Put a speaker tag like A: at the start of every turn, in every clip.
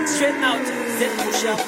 A: Straight out, set push up.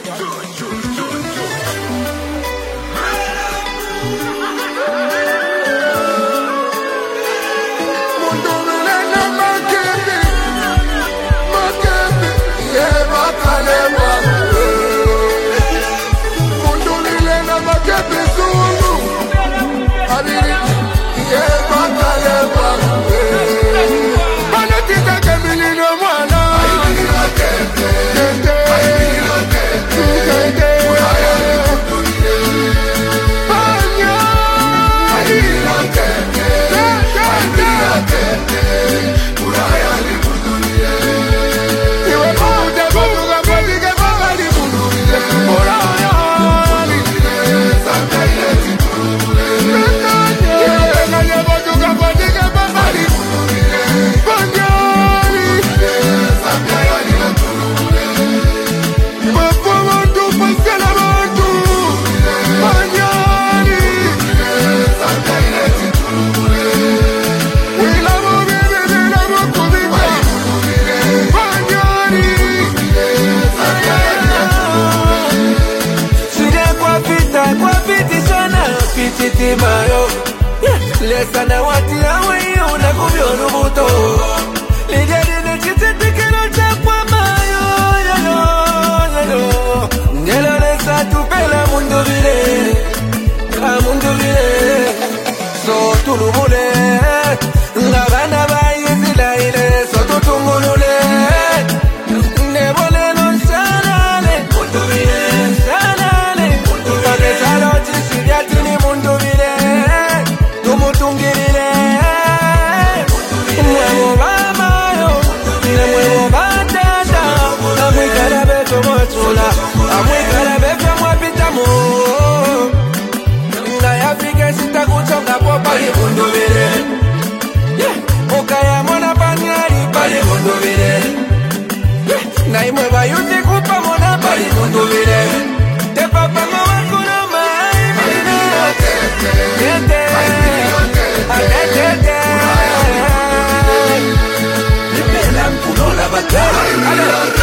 B: Lesa na wati awe una kubyo nubuto Lijeri nekitete kero chakwa mayo Ngelo lesa tupela mundu vile Mundu vile So tulubule Ngabana bayi zila ile So tutungulule Nebole non sanale Mundu vile Sanale Pake salo jisiriati ni mundu vile Tumutungirile Mwevo bamayo Mwevo batata Amwikara beto mwachula Amwikara beto mwapitamu Ngayafike sita kuchoka popa Libundubire Ukaya mona panyari Palibundubire Naimwe yuti kupa mona Palibundubire Te papa mwa kuroma Niente Libela mkuno la batalla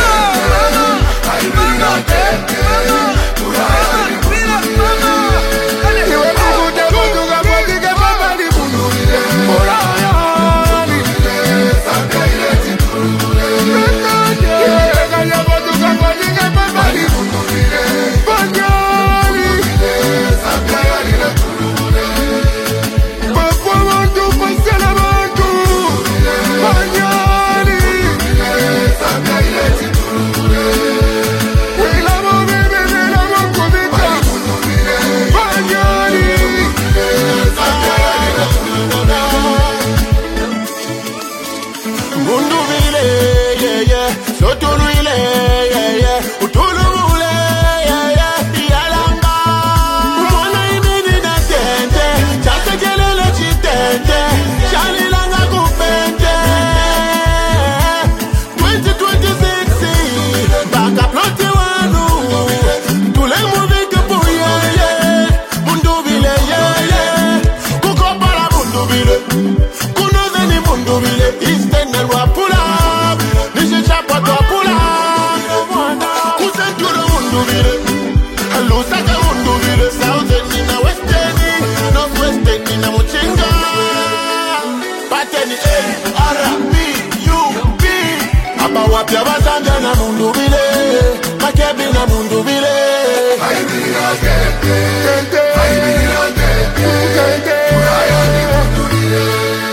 B: Wapya basanja na mundu bile Makebi na mundu bile Haibira kete Haibira kete Kuraya ni mundu bile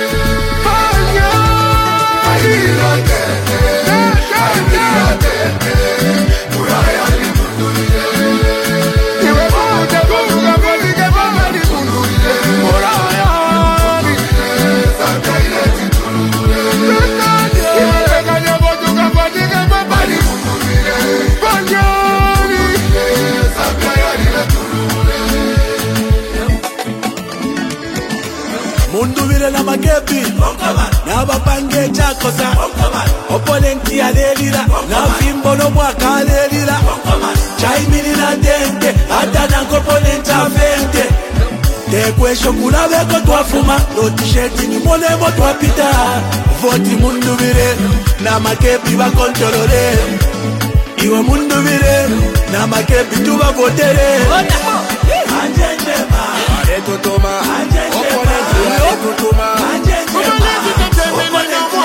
B: Haibira kete Haibira kete Kuraya ni mundu bile Iwe buja buja Kodike baba ni mundu bile Kuraya ni Santa ile titulu bile Mundu vile na makepi Na bapange chakosa Opponenti alelira Na fimbo no mwaka alelira Chaimini na dente Hata na komponenti afente Tekwesho kuna veko tuafuma No t-shirt ni monemo tuapita Voti mundu vile Na makepi wa kontrolore Iwo na makebi tubavotere anjenjema aletotoma opponenti aletotoma anjenjema opponenti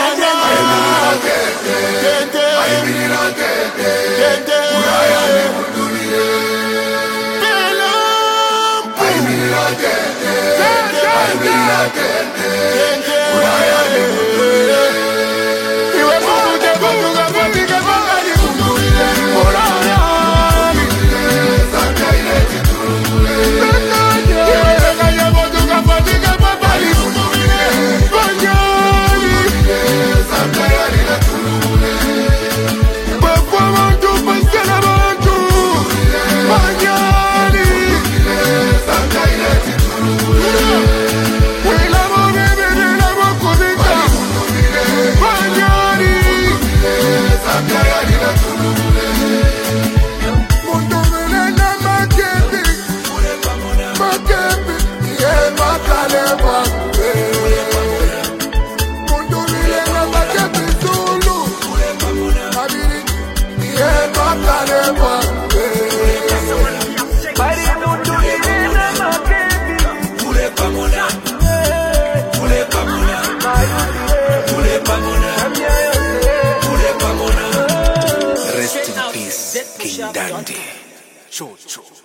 B: Rest in peace, King Dandy. Cho.